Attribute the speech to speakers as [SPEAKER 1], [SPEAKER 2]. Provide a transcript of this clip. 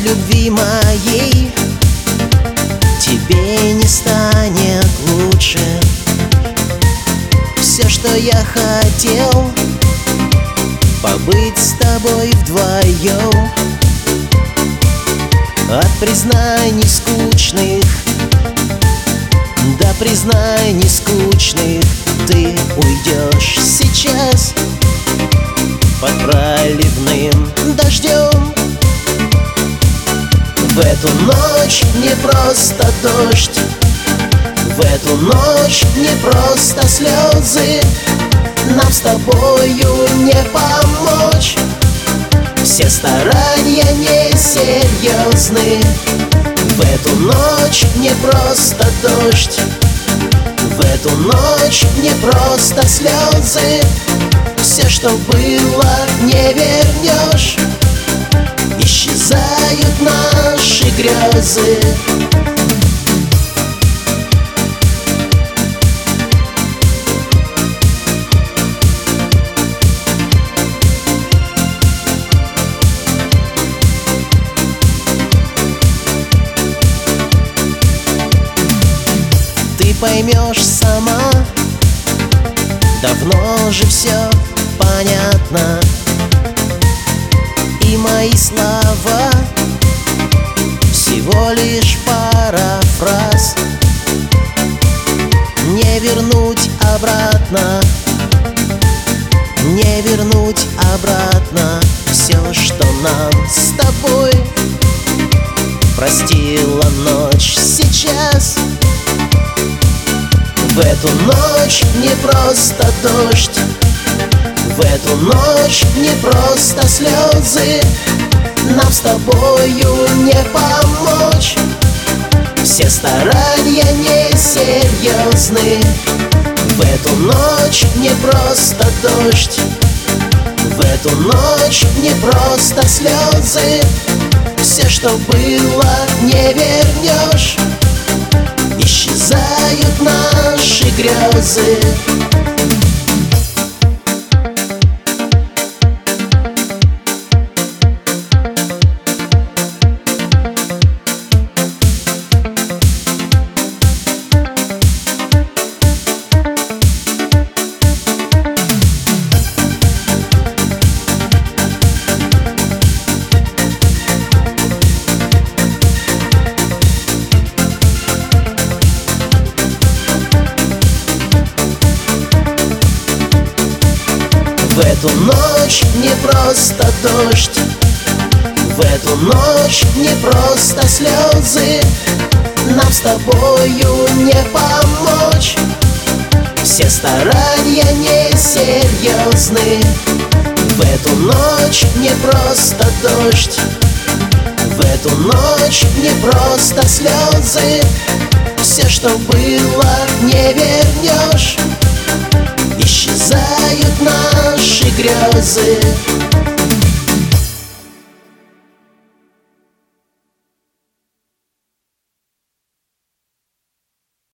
[SPEAKER 1] любви моей тебе не станет лучше. Все, что я хотел, побыть с тобой вдвоем. От признаний скучных до признаний скучных ты уйдешь сейчас под проливным дождем. В эту ночь не просто дождь, в эту ночь не просто слезы, нам с тобою не помочь. Все старания несерьезны. В эту ночь не просто дождь, в эту ночь не просто слезы. Все, что было, не вернешь. Исчезают наши грезы. Ты поймешь сама, давно же все понятно. И мои слова всего лишь пара фраз. Не вернуть обратно, не вернуть обратно все, что нам с тобой простила ночь сейчас. В эту ночь не просто дождь, в эту ночь не просто слезы, нам с тобою не помочь. Все старания несерьезны. В эту ночь не просто дождь, в эту ночь не просто слезы. Все, что было, не вернешь. Исчезают наши грезы. В эту ночь не просто дождь, в эту ночь не просто слезы, нам с тобою не помочь. Все старания несерьезны. В эту ночь не просто дождь, в эту ночь не просто слезы. Все, что было, не вернешь. Исчезают наши грезы.